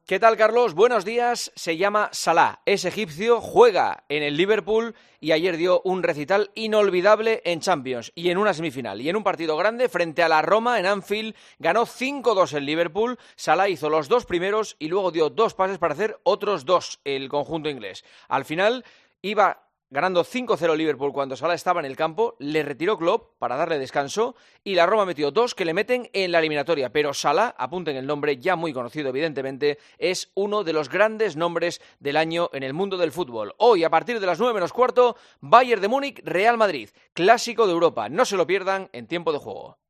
¿Qué tal, Carlos? Buenos días. Se llama Salah, es egipcio, juega en el Liverpool y ayer dio un recital inolvidable en Champions y en una semifinal. Y en un partido grande frente a la Roma en Anfield ganó 5-2 el Liverpool. Salah hizo los dos primeros y luego dio dos pases para hacer otros dos el conjunto inglés. Al final iba ganando 5-0 Liverpool cuando Salah estaba en el campo, le retiró Klopp para darle descanso y la Roma metió dos que le meten en la eliminatoria. Pero Salah, apunten el nombre, ya muy conocido evidentemente, es uno de los grandes nombres del año en el mundo del fútbol. Hoy, a partir de las 9:15, Bayern de Múnich, Real Madrid, clásico de Europa. No se lo pierdan en Tiempo de Juego.